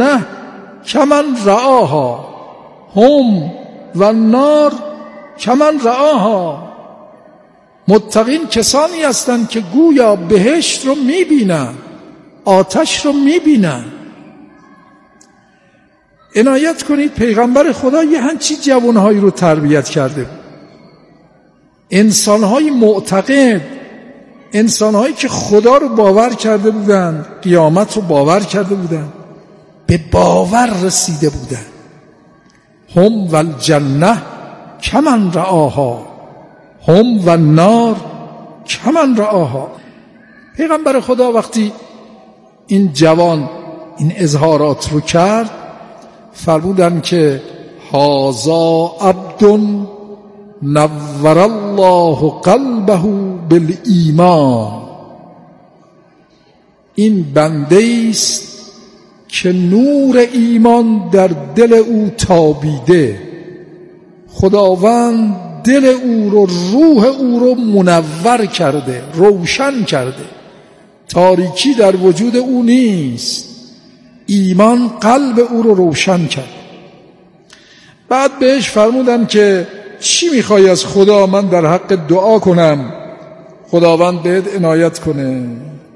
الجنه کمن رآها هم و النار کمن رآها. متقین کسانی هستند که گویا بهشت رو میبینن، آتش رو میبینن. عنایت کنید پیغمبر خدا یه همچین جوانهایی رو تربیت کرده بود. انسانهای معتقد، انسانهایی که خدا رو باور کرده بودن، قیامت رو باور کرده بودن، به باور رسیده بودن. هم و الجنه کمن رآها هم و النار کمن رآها. پیغمبر خدا وقتی این جوان این اظهارات رو کرد فرمودن که هذا عبد نور الله قلبه بالایمان. این بنده است که نور ایمان در دل او تابیده. خداوند دل او رو، روح او رو منور کرده، روشن کرده. تاریکی در وجود او نیست. ایمان قلب او رو روشن کرد. بعد بهش فرمودن که چی میخوای از خدا من در حق دعا کنم خداوند بهت عنایت کنه؟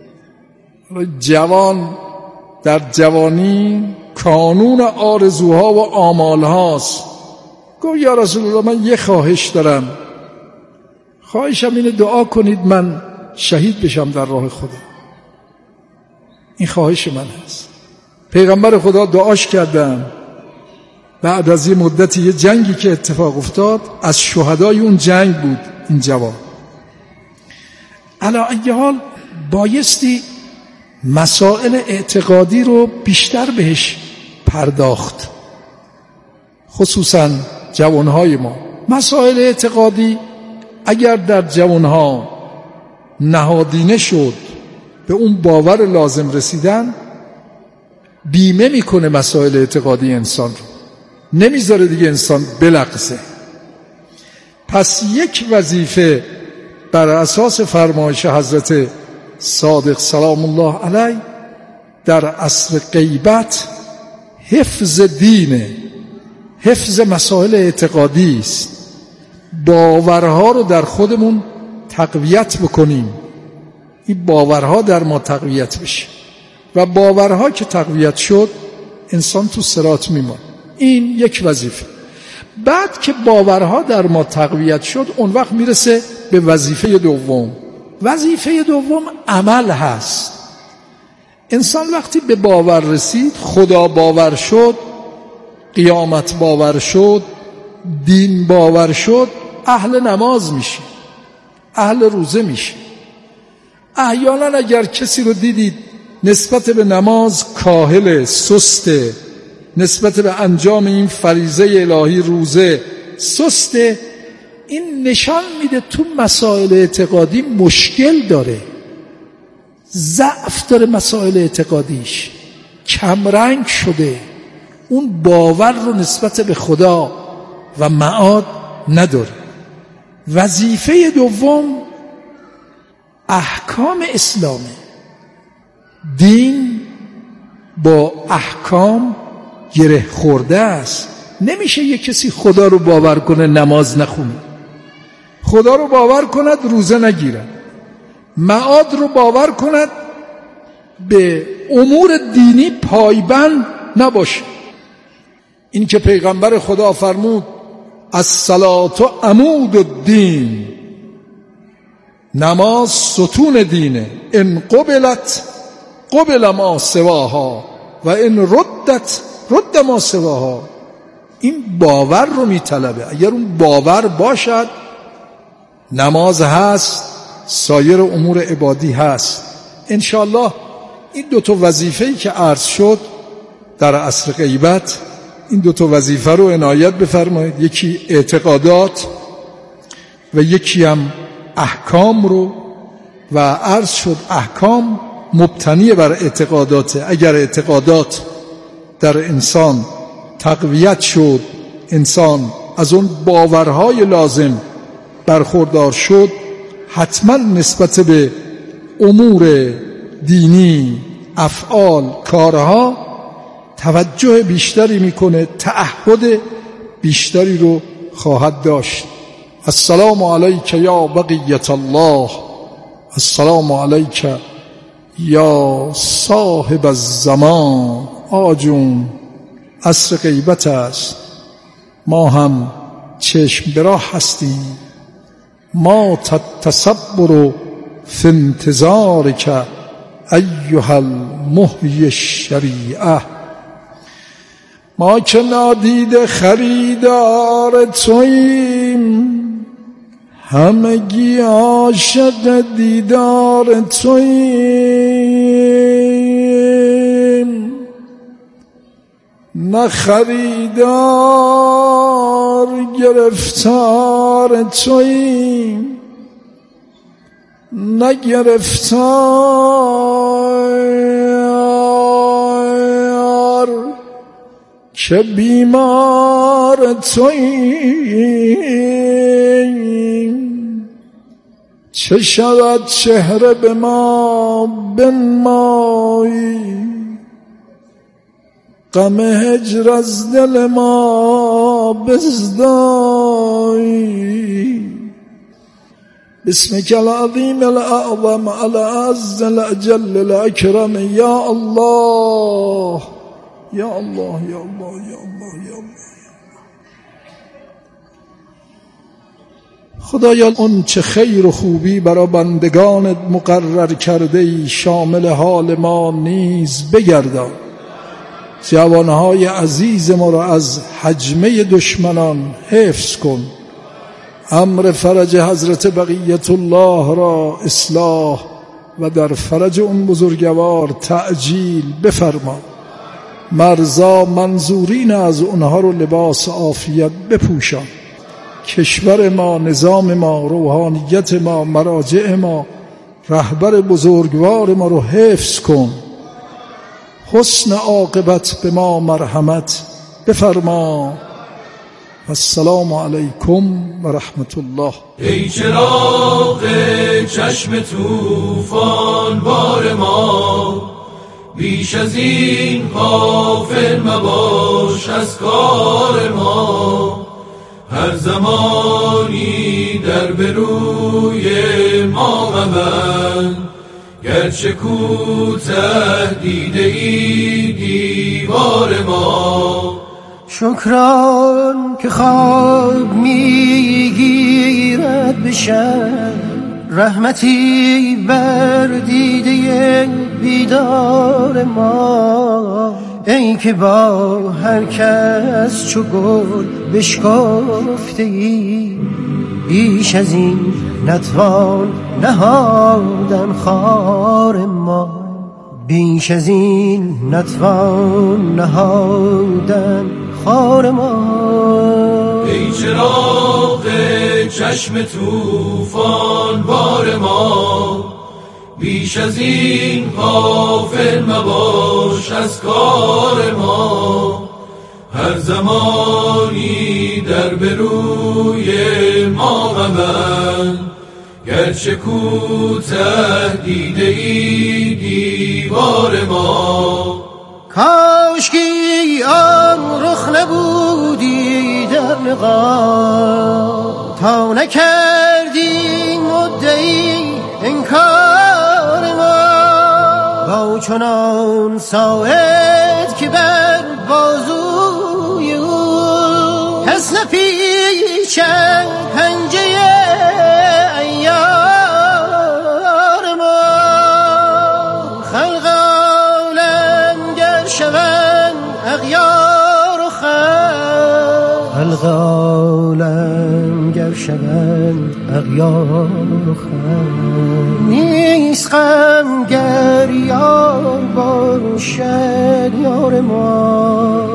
جوان در جوانی کانون آرزوها و آمالهاست. گفت یا رسول الله من یه خواهش دارم، خواهشم اینه دعا کنید من شهید بشم در راه خدا. این خواهش من هست. پیغمبر خدا دعاش کردن. بعد از یه مدتی یه جنگی که اتفاق افتاد، از شهدای اون جنگ بود این جوان. علی ای حال بایستی مسائل اعتقادی رو بیشتر بهش پرداخت، خصوصا جوانهای ما. مسائل اعتقادی اگر در جوانها نهادینه شد، به اون باور لازم رسیدن، بیمه میکنه مسائل اعتقادی انسان رو، نمیذاره دیگه انسان بلغزه. پس یک وظیفه بر اساس فرمایش حضرت صادق سلام الله علیه در عصر غیبت حفظ دینه، حفظ مسائل اعتقادی است. باورها رو در خودمون تقویت بکنیم، این باورها در ما تقویت بشه و باورها که تقویت شد انسان تو صراط میمونه. این یک وظیفه. بعد که باورها در ما تقویت شد اون وقت میرسه به وظیفه دوم. وظیفه دوم عمل هست. انسان وقتی به باور رسید، خدا باور شد، قیامت باور شد، دین باور شد، اهل نماز میشه، اهل روزه میشه. احیانا اگر کسی رو دیدید نسبت به نماز کاهل، سسته، نسبت به انجام این فریضه الهی روزه سسته، این نشان میده تو مسائل اعتقادی مشکل داره، ضعف داره، مسائل اعتقادیش کمرنگ شده، اون باور رو نسبت به خدا و معاد نداره. وظیفه دوم احکام اسلامه. دین با احکام گره خورده است. نمیشه یک کسی خدا رو باور کنه نماز نخونه، خدا رو باور کند روزه نگیرد، معاد رو باور کند به امور دینی پایبند نباشه. این که پیغمبر خدا فرمود الصلاة عمود الدین، نماز ستون دینه، ان قبلت قبل ما سواها و ان ردت رد ما سواها. این باور رو میطلبه. اگر اون باور باشد نماز هست، سایر امور عبادی هست. انشاءالله این دوتا وظیفه‌ای که عرض شد در عصر غیبت، این دوتا وظیفه رو عنایت بفرمایید. یکی اعتقادات و یکی هم احکام رو. و عرض شد احکام مبتنی بر اعتقادات. اگر اعتقادات در انسان تقویت شد، انسان از اون باورهای لازم برخوردار شد، حتما نسبت به امور دینی، افعال، کارها توجه بیشتری میکنه، تعهد بیشتری رو خواهد داشت. السلام علیک یا بقیت الله، السلام علیک یا صاحب الزمان. آجون عصر غیبت است، ما هم چشم به راه هستیم. ما تصبر فی انتظارک ایها المحیی الشریعه. ما که نادیده خریدار توییم، همگی عاشق دیدار توییم. نه خریدار گرفتار توییم، نه گرفتار که بیمار توییم. چه شود چهره به ما بنمایی، غم هجر از دل ما بزدایی. بسمك العظیم الاعظم الأعز الأجل الأكرم یا الله یا الله یا الله یا الله یا الله. خدایا اون چه خیر و خوبی برای بندگانت مقرر کرده ای شامل حال ما نیز بگردان. جوانهای عزیز ما را از هجمه دشمنان حفظ کن. امر فرج حضرت بقیت الله را اصلاح و در فرج اون بزرگوار تعجیل بفرما. مرزا منظورین از اونها رو لباس عافیت بپوشان. کشور ما، نظام ما، روحانیت ما، مراجع ما، رهبر بزرگوار ما رو حفظ کن. حسن عاقبت به ما مرحمت بفرما. السلام علیکم و رحمت الله. ای چراغ چشم طوفان بار ما، بیش از این غافل مباش از کار ما. هر زمانی در به روی ما مبند، گرچه کوته دیده ای دیوار ما. شکران که خواب میگیرد به شب، رحمتی بر دیده بیدار ما. ای که با هر کس چو گل بشکفته ای، بیش از این نتوان نهادن خار ما. بیش از این نتوان نهادن خار ما. ای چراغ چشم طوفان بار ما، بیش از این غافل مباش از کار ما. هر زمانی در به روی ما مبند، گرچه کوته دیده ای دیوار ما. کاشکی آن رخ نبودی در نقاب، تا نکردی مدعی انکار ما. با چنان ساعد که بر بازوی او، کس نپیچد پنجه ایار ما. خلق عالم گر شوند اغیار و خلق، خلق عالم گر شوند اغیار و خلق. نیست غم گر یار باشد یار ما.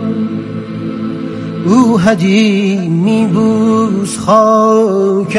او هدی میبوس خاک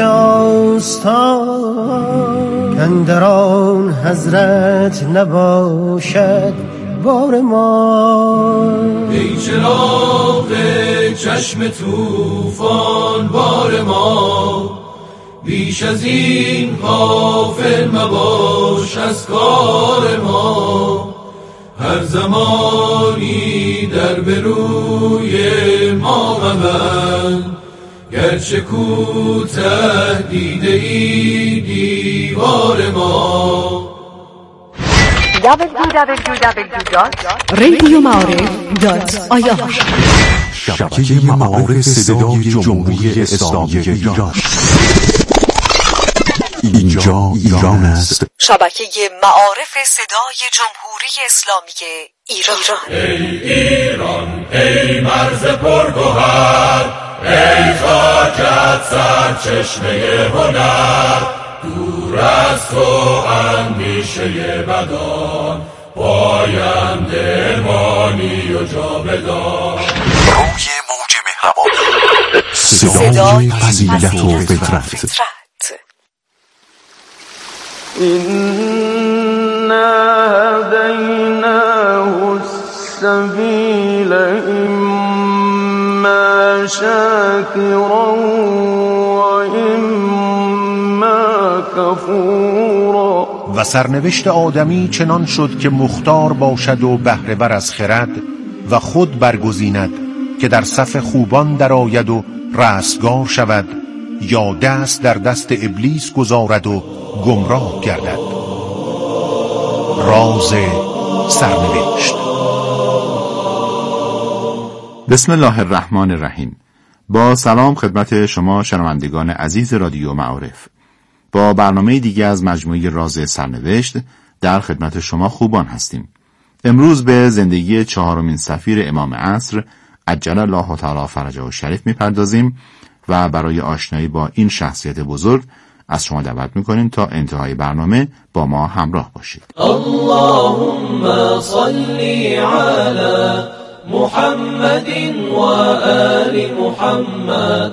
آستان، کاندر آن حضرت نباشد بار ما. ای چراغ چشم طوفان بار ما، بیش از این غافل مباش از کار ما. هر زمانی در به روی ما مبند، گرچه کوته دیده ای دیوار ما. www.radioma'arif.ir شبکه معارف صدای جمهوری اسلامی ایران. اینجا ایران است. شبکه معارف صدای جمهوری اسلامی ایران. ای ایران، ای مرز پرگوهر، ای خاکت سرچشمه هنر، دور از تو اندیشه بدان، پاینده مانی و جاودان. روی موج مهربان، صدای فضیلت و فطرت. إنا هديناه السبيل إما شاكرا وإما كفورا. و سرنوشت آدمی چنان شد که مختار باشد و بهره ور از خرد و خود برگزیند که در صف خوبان درآید و رستگار شود، یا دست در دست ابلیس گذارد و گمراه گردد. راز سرنوشت. بسم الله الرحمن الرحیم. با سلام خدمت شما شنوندگان عزیز رادیو معارف. با برنامه دیگه از مجموعه راز سرنوشت در خدمت شما خوبان هستیم. امروز به زندگی چهارمین سفیر امام عصر عجل الله تعالی فرجه الشریف میپردازیم و برای آشنایی با این شخصیت بزرگ از شما دعوت میکنیم تا انتهای برنامه با ما همراه باشید. اللهم صل علی محمد و آل محمد.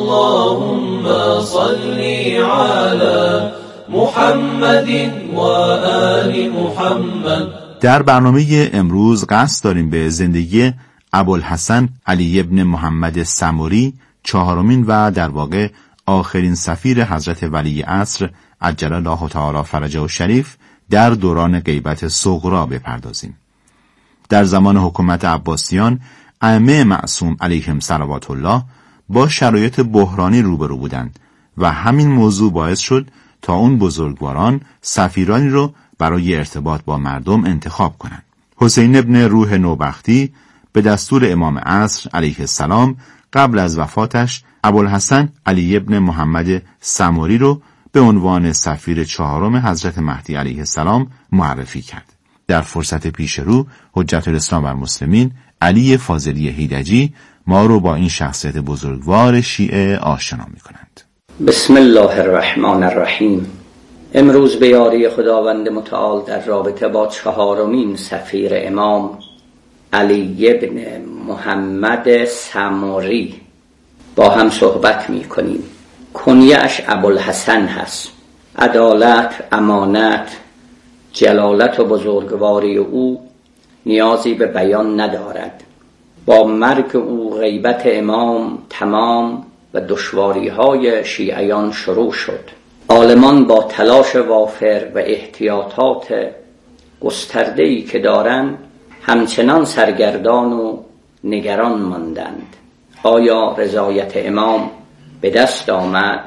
اللهم صل علی محمد و آل محمد. در برنامه امروز قصد داریم به زندگی ابوالحسن علی ابن محمد سمری، چهارمین و در واقع آخرین سفیر حضرت ولی عصر عجل الله تعالی فرجه الشریف در دوران غیبت صغرا بپردازیم. در زمان حکومت عباسیان ائمه معصوم علیهم صلوات الله با شرایط بحرانی روبرو بودند و همین موضوع باعث شد تا اون بزرگواران سفیرانی رو برای ارتباط با مردم انتخاب کنند. حسین ابن روح نوبختی به دستور امام عصر علیه السلام قبل از وفاتش ابوالحسن علی ابن محمد سمری رو به عنوان سفیر چهارم حضرت مهدی علیه السلام معرفی کرد. در فرصت پیش رو حجت الاسلام بر مسلمین علی فاضلی هیدجی ما رو با این شخصیت بزرگوار شیعه آشنا می‌کنند. بسم الله الرحمن الرحیم. امروز به یاری خداوند متعال در رابطه با چهارمین سفیر امام علی ابن محمد سمری با هم صحبت می کنیم. کنیه‌اش ابوالحسن هست. عدالت، امانت، جلالت و بزرگواری او نیازی به بیان ندارد. با مرگ او غیبت امام تمام و دشواری‌های شیعیان شروع شد. عالمان با تلاش وافر و احتیاطات گسترده‌ای که دارند همچنان سرگردان و نگران ماندند. آیا رضایت امام به دست آمد؟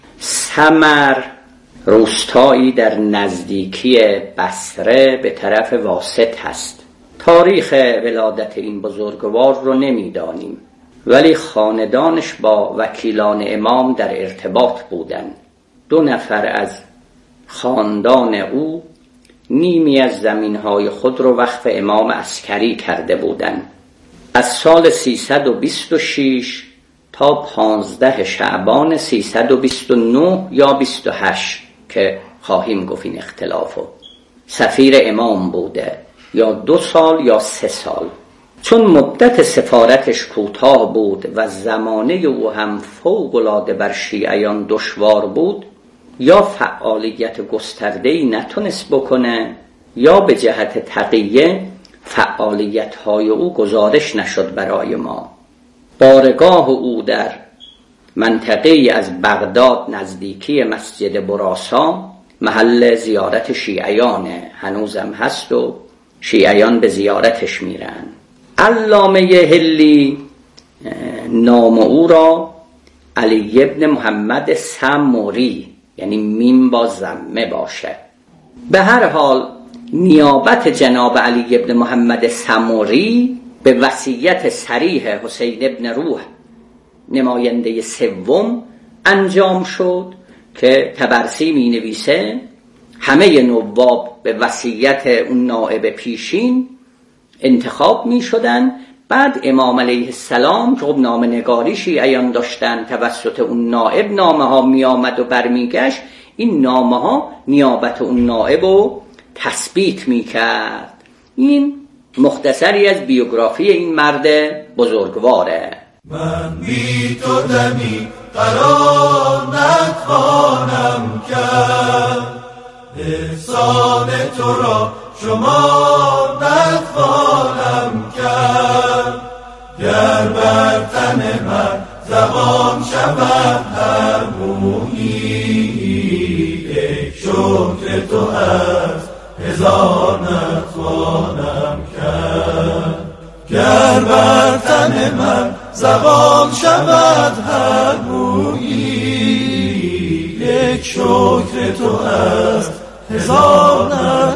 سمر روستایی در نزدیکی بصره به طرف واسط هست. تاریخ ولادت این بزرگوار رو نمیدانیم، ولی خاندانش با وکیلان امام در ارتباط بودند. 2 نفر از خاندان او نیمی از زمینهای خود رو وقف امام عسکری کرده بودند. از سال 326 تا 15 شعبان 329 یا 28 که خواهیم گفت این اختلافو، سفیر امام بوده، یا 2 سال یا 3 سال. چون مدت سفارتش کوتاه بود و زمانه او هم فوق‌العاده بر شیعیان دشوار بود، یا فعالیت گسترده‌ای نتونست بکنه، یا به جهت تقیه فعالیت‌های او گزارش نشد برای ما. بارگاه او در منطقه‌ای از بغداد نزدیکی مسجد براسا محل زیارت شیعیانه، هنوزم هست و شیعیان به زیارتش میرن. علامه هلی نام او را علی ابن محمد سموری، یعنی میم با ضمه باشه. به هر حال نیابت جناب علی ابن محمد سموری به وصیت صریح حسین ابن روح نماینده سوم انجام شد که طبرسی می نویسه همه نواب به وصیت اون نائب پیشین انتخاب می شدن. بعد امام علیه السلام که نامه نگاری شیعیان داشتن، توسط اون نائب نامه ها می آمد و برمیگشت، این نامه ها نیابت اون نائب رو تثبیت می کرد. این مختصری از بیوگرافی این مرد بزرگواره. من بی تو دمی قرار نتوانم کرد، احسان تو را شما نتوانم کرد. گر بر تن من زبان شود هر مویی، ای شکر تو از هزار نتوانم کرد. گر بر تن من زبان شود هر مویی، یک شکر تو از هزار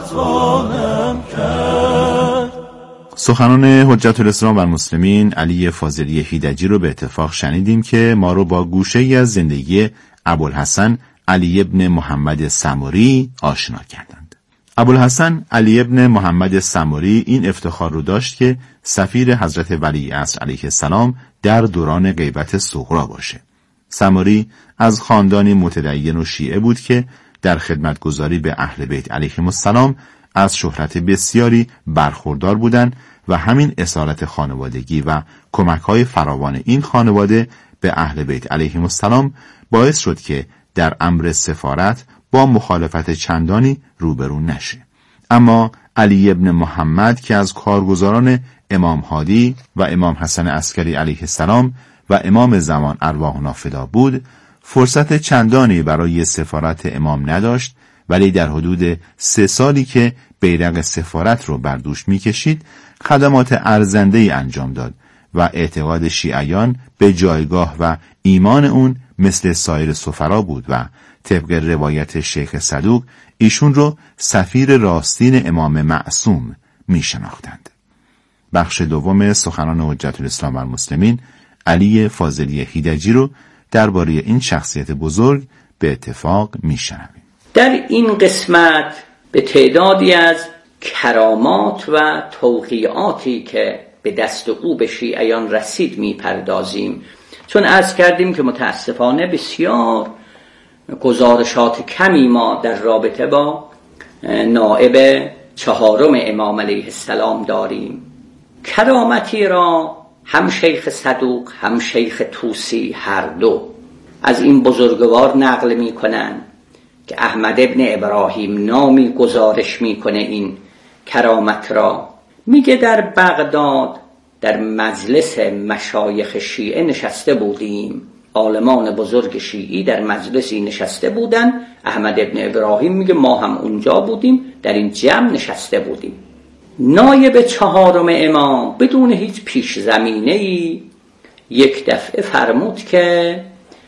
نتوانم کرد. سخنان حجت الاسلام و المسلمین علی فاضلی هیدجی رو به اتفاق شنیدیم که ما رو با گوشه ای از زندگی ابوالحسن علی ابن محمد سموری آشنا کردند. ابوالحسن علی ابن محمد سموری این افتخار رو داشت که سفیر حضرت ولیعصر علیه السلام در دوران غیبت صغرا باشه. سموری از خاندانی متدین و شیعه بود که در خدمتگزاری به اهل بیت علیهم السلام از شهرت بسیاری برخوردار بودند و همین اصالت خانوادگی و کمک‌های فراوان این خانواده به اهل بیت علیهم السلام باعث شد که در امر سفارت با مخالفت چندانی روبرو نشه. اما علی ابن محمد که از کارگزاران امام هادی و امام حسن عسکری علیه السلام و امام زمان ارواحنا فدا بود، فرصت چندانی برای سفارت امام نداشت، ولی در حدود 3 سالی که بیرق سفارت رو بر دوش می‌کشید خدمات ارزنده‌ای انجام داد و اعتقاد شیعیان به جایگاه و ایمان اون مثل سایر سفرا بود و طبق روایت شیخ صدوق ایشون رو سفیر راستین امام معصوم می‌شناختند. بخش دوم سخنان حجت الاسلام و المسلمین علی فاضلی هیدجی رو درباره این شخصیت بزرگ به اتفاق میشنویم. در این قسمت به تعدادی از کرامات و توقیعاتی که به دست او به شیعیان رسید میپردازیم، چون عرض کردیم که متاسفانه بسیار گزارشات کمی ما در رابطه با نائب 4 امام علیه السلام داریم. کرامتی را هم شیخ صدوق هم شیخ طوسی هر دو از این بزرگوار نقل می کنند که احمد ابن ابراهیم نامی گزارش می کنه این کرامت را. میگه در بغداد در مجلس مشایخ شیعه نشسته بودیم، عالمان بزرگ شیعی در مجلسی نشسته بودن. احمد ابن ابراهیم میگه ما هم اونجا بودیم، در این جمع نشسته بودیم. نایب 4 امام بدون هیچ پیش زمینه‌ای یک دفعه فرمود که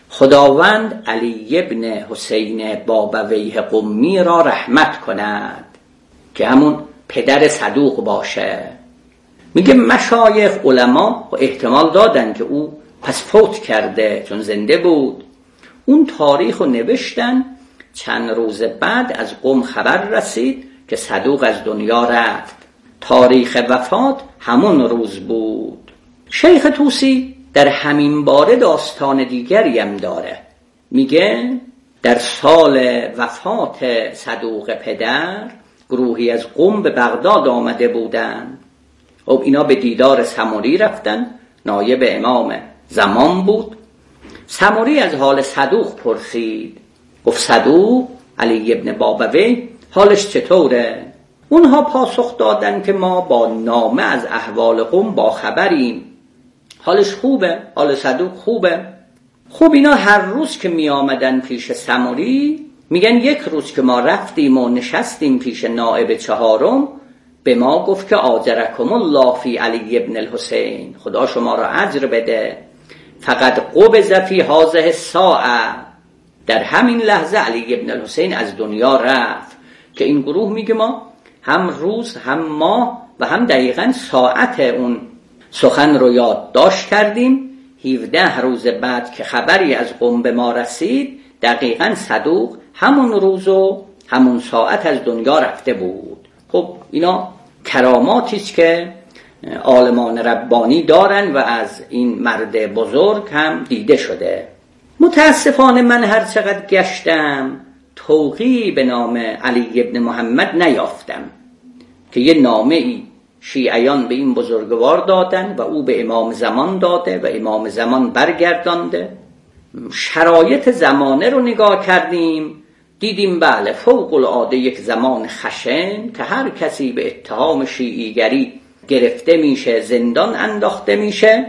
خداوند علی ابن حسین بابویه قمی را رحمت کند، که همون پدر صدوق باشه. میگه مشایخ علما احتمال دادن که او پس فوت کرده، چون زنده بود. اون تاریخ رو نوشتن. چند روز بعد از قم خبر رسید که صدوق از دنیا رفت. تاریخ وفات همون روز بود. شیخ طوسی در همین باره داستان دیگری هم داره. میگه در سال وفات صدوق پدر گروهی از قم به بغداد آمده بودن. خب اینا به دیدار سموری رفتن. نایب امام زمان بود. سموری از حال صدوق پرسید. گفت صدوق علی ابن بابوی حالش چطوره؟ اونها پاسخ دادن که ما با نامه از احوال قم با خبریم، حالش خوبه، حال صدوق خوبه. خب اینا هر روز که می آمدن پیش سموری میگن یک روز که ما رفتیم و نشستیم پیش نائب 4، به ما گفت که آجرکم الله فی علی ابن الحسین، خدا شما را اجر بده، فقط قبض فی هذه الساعه، در همین لحظه علی ابن الحسین از دنیا رفت. که این گروه میگه ما هم روز هم ماه و هم دقیقاً ساعت اون سخن رو یادداشت کردیم. 17 روز بعد که خبری از قم به ما رسید، دقیقاً صدوق همون روز و همون ساعت از دنیا رفته بود. خب اینا کراماتی است که عالمان ربانی دارن و از این مرد بزرگ هم دیده شده. متاسفانه من هر چقدر گشتم توقیعی به نام علی ابن محمد نیافتم که یه نامه‌ای شیعیان به این بزرگوار دادن و او به امام زمان داده و امام زمان برگردانده. شرایط زمانه رو نگاه کردیم، دیدیم بله فوق العاده یک زمان خشن که هر کسی به اتهام شیعیگری گرفته میشه، زندان انداخته میشه.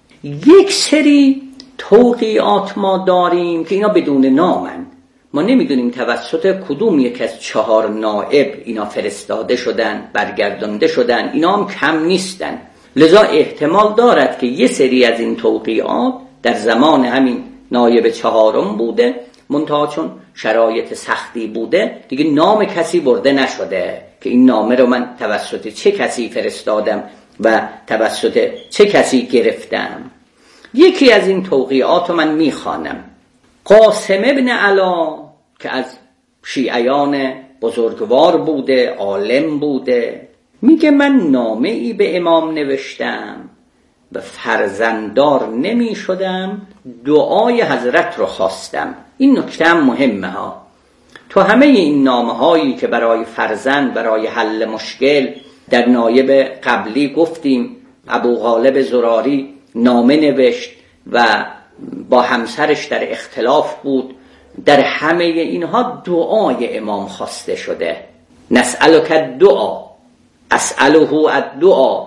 یک سری توقیعات ما داریم که اینا بدون نامن، ما نمیدونیم توسط کدوم یک از 4 نائب اینا فرستاده شدن، برگردانده شدن. اینا هم کم نیستن، لذا احتمال دارد که یه سری از این توقیعات در زمان همین نایب 4م بوده، منتها چون شرایط سختی بوده دیگه نام کسی برده نشده که این نامه رو من توسط چه کسی فرستادم و توسط چه کسی گرفتم. یکی از این توقیعات رو من میخوانم. قاسم ابن علا که از شیعیان بزرگوار بوده، عالم بوده، میگه من نامه ای به امام نوشتم و فرزنددار نمی شدم، دعای حضرت رو خواستم. این نکته هم مهمه ها. تو همه این نامه هایی که برای فرزند، برای حل مشکل در نایب قبلی گفتیم، ابو غالب زراری نامه نوشت و با همسرش در اختلاف بود، در همه اینها دعای امام خواسته شده. نسألک الدعا اسأله الدعا،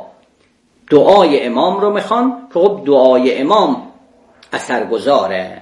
دعای امام رو میخوان که خب دعای امام اثرگذاره.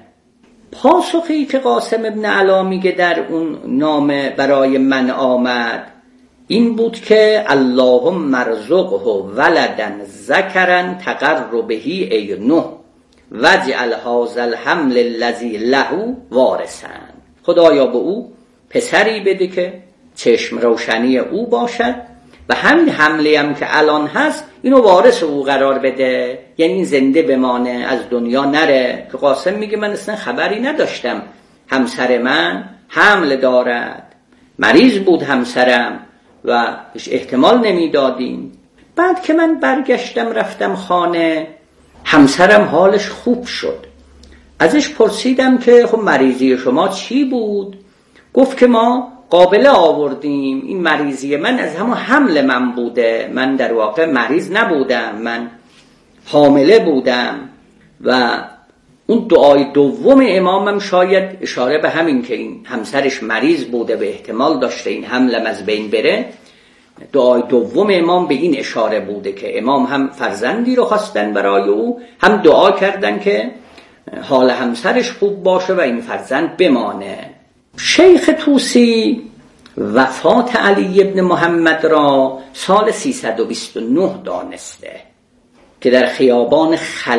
پاسخی که قاسم ابن علا میگه در اون نامه برای من آمد این بود که اللهم ارزقه ولدا ذکرا تقر به عینه واجعل هذا الحمل الذی له وارثا، خدایا به او پسری بده که چشم روشنی او باشد و همین حمله هم که الان هست اینو وارث او قرار بده، یعنی این زنده بمانه، از دنیا نره. که قاسم میگه من اصلا خبری نداشتم همسر من حمل دارد، مریض بود همسرم و هیچ احتمال نمیدادیم. بعد که من برگشتم رفتم خانه، همسرم حالش خوب شد. ازش پرسیدم که خب مریضی شما چی بود؟ گفت که ما قابله آوردیم، این مریضی من از همون حمل من بوده، من در واقع مریض نبودم، من حامله بودم. و اون دعای دوم امامم شاید اشاره به همین که این همسرش مریض بوده و احتمال داشته این حملم از بین بره. دعای دوم امام به این اشاره بوده که امام هم فرزندی رو خواستن برای او، هم دعا کردن که حال همسرش خوب باشه و این فرزند بمانه. شیخ طوسی وفات علی ابن محمد را سال 329 دانسته که در خیابان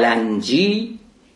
خلنجی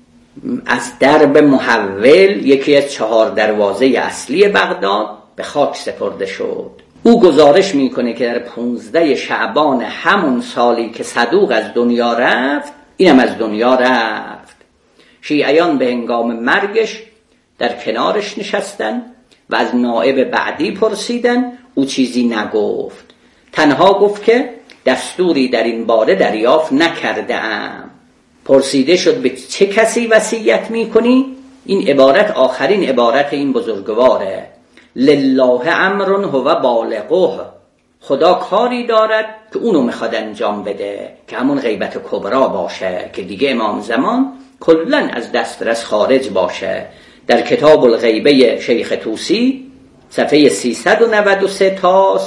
از درب محول، یکی از 4 دروازه اصلی بغداد، به خاک سپرده شد. او گزارش میکنه که در 15 شعبان همون سالی که صدوق از دنیا رفت، اینم از دنیا رفت. شیعیان به هنگام مرگش در کنارش نشستن و از نائب بعدی پرسیدن، او چیزی نگفت، تنها گفت که دستوری در این باره دریافت نکرده ام. پرسیده شد به چه کسی وصیت میکنی؟ این عبارت آخرین عبارت این بزرگواره، لله امر هو بالغه، خدا کاری دارد که اونو میخواد انجام بده، که همون غیبت کبرا باشه که دیگه امام زمان کلن از دسترس خارج باشه. در کتاب الغیبه شیخ طوسی صفحه 393 تا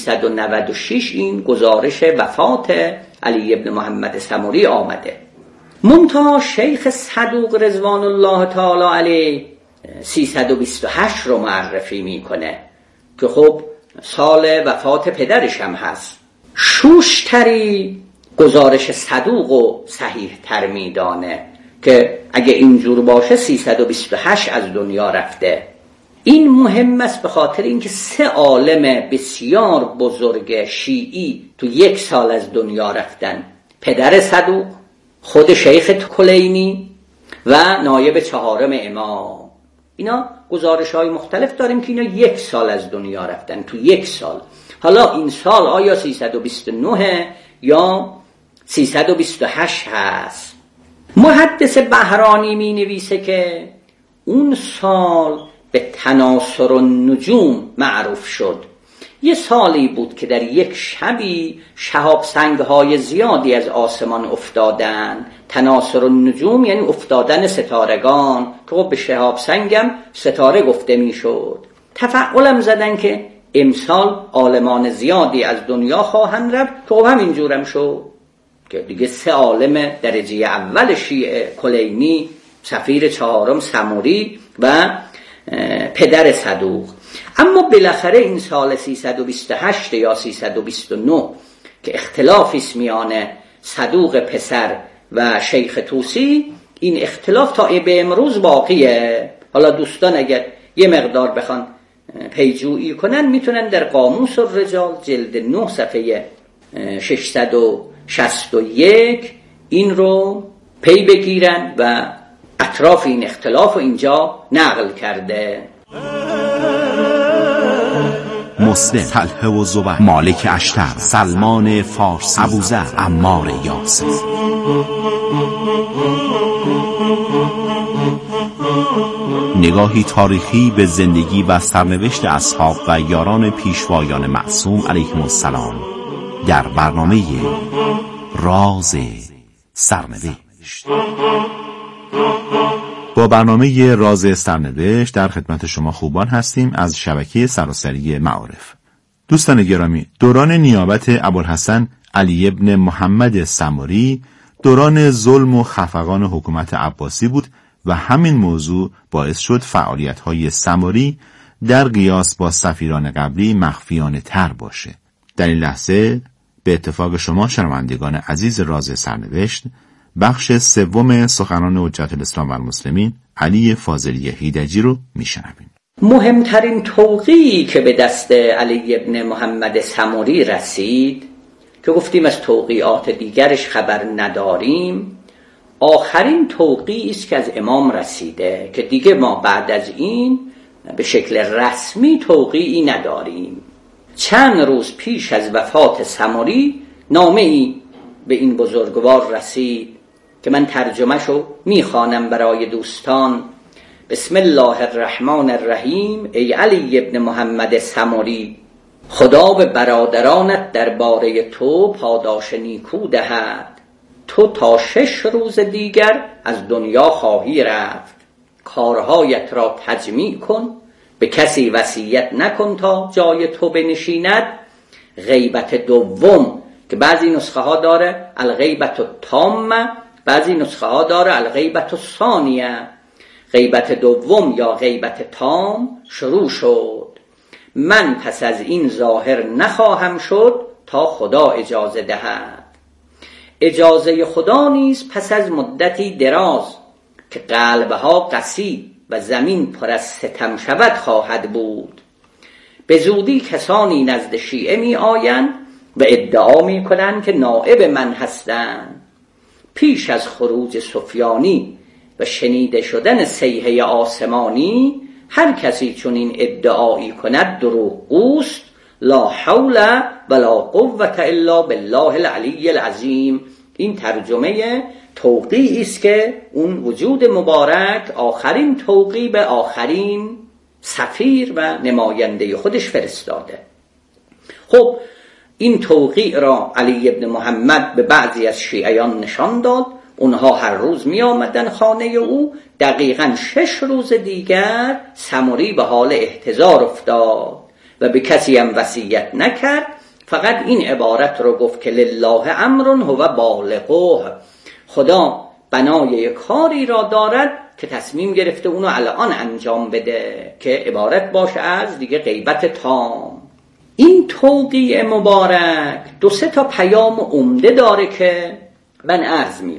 396 این گزارش وفات علی ابن محمد سمری آمده. منتها شیخ صدوق رضوان الله تعالی علیه 328 رو معرفی میکنه که خب سال وفات پدرش هم هست. شوشتری گزارش صدوق و صحیح تر میدانه که اگه اینجور باشه 328 از دنیا رفته. این مهم است به خاطر اینکه 3 عالم بسیار بزرگ شیعی تو 1 سال از دنیا رفتن: پدر صدوق، خود شیخ کلینی و نایب 4 امام. اینا گزارش های مختلف داریم که اینا 1 سال از دنیا رفتن، تو 1 سال. حالا این سال آیا 329 یا 328 هست؟ محدث بهرانی می نویسه که اون سال به تناثر النجوم معروف شد. یه سالی بود که در یک شبی شهاب سنگ‌های زیادی از آسمان افتادن. تناثر النجوم یعنی افتادن ستارگان که خب به شهاب سنگم ستاره گفته میشد. تفعولم زدن که امسال عالمان زیادی از دنیا خواهند رفت که خب همینجورم شد که دیگه 3 عالم درجه اول شیعه، کلینی، سفیر 4 سموری و پدر صدوق. اما بالاخره این سال 328 یا 329 که اختلافی است میان صدوق پسر و شیخ طوسی، این اختلاف تا به امروز باقیه. حالا دوستان اگر یه مقدار بخوان پیجویی کنن میتونن در قاموس الرجال جلد 9 صفحه 661 این رو پی بگیرن و اطراف این اختلاف رو اینجا نقل کرده. مسلم، طلحه و زبیر، مالک اشتر، سلمان فارسی، ابوذر، عمار یاسر. نگاهی تاریخی به زندگی و سرنوشت اصحاب و یاران پیشوایان معصوم علیهم السلام در برنامه راز سرنوشت. با برنامه راز سرنوشت در خدمت شما خوبان هستیم از شبکه سراسری معارف. دوستان گرامی، دوران نیابت ابوالحسن علی ابن محمد سموری دوران ظلم و خفقان حکومت عباسی بود و همین موضوع باعث شد فعالیت‌های سموری در قیاس با سفیران قبلی مخفیانه تر باشه. در این لحظه به اتفاق شما شنوندگان عزیز راز سرنوشت، بخش 3 سخنان حجت الاسلام و المسلمین علی فاضلی هیدجی رو میشنویم. مهمترین توقیعی که به دست علی ابن محمد سموری رسید که گفتیم از توقیعات دیگرش خبر نداریم، آخرین توقیعی است که از امام رسیده که دیگه ما بعد از این به شکل رسمی توقیعی نداریم. چند روز پیش از وفات سموری نامه‌ای به این بزرگوار رسید که من ترجمه‌شو میخوانم برای دوستان. بسم الله الرحمن الرحیم. ای علی ابن محمد سموری، خدا به برادرانت درباره تو پاداش نیکو دهد. تو تا 6 روز دیگر از دنیا خواهی رفت. کارهایت را تجمیع کن، به کسی وصیت نکن تا جای تو بنشیند. غیبت دوم که بعضی نسخه ها داره الغیبت التامه، بعضی نسخه ها داره الغیبت الثانیه. غیبت دوم یا غیبت تام شروع شد. من پس از این ظاهر نخواهم شد تا خدا اجازه دهد. اجازه خدا نیز پس از مدتی دراز که قلبها قسی و زمین پر از ستم شود خواهد بود. به زودی کسانی نزد شیعه می آیند و ادعا می کنند که نائب من هستند. پیش از خروج سفیانی و شنیده شدن صیحه آسمانی هر کسی چون این ادعایی کند دروغگوست. لا حول ولا قوة الا بالله العلی العظیم. این ترجمه توقیعی است که اون وجود مبارک آخرین توقیع به آخرین سفیر و نماینده خودش فرستاده. خب این توقیع را علی ابن محمد به بعضی از شیعیان نشان داد. اونها هر روز می آمدن خانه او. دقیقاً 6 روز دیگر سموری به حال احتضار افتاد و به کسی هم وصیت نکرد. فقط این عبارت رو گفت که لله امر هو بالغه. خدا بنای کاری را دارد که تصمیم گرفته اونو الان انجام بده، که عبارت باشه از دیگه غیبت تام. این توقیع مبارک 2-3 پیام عمده داره که من عرض می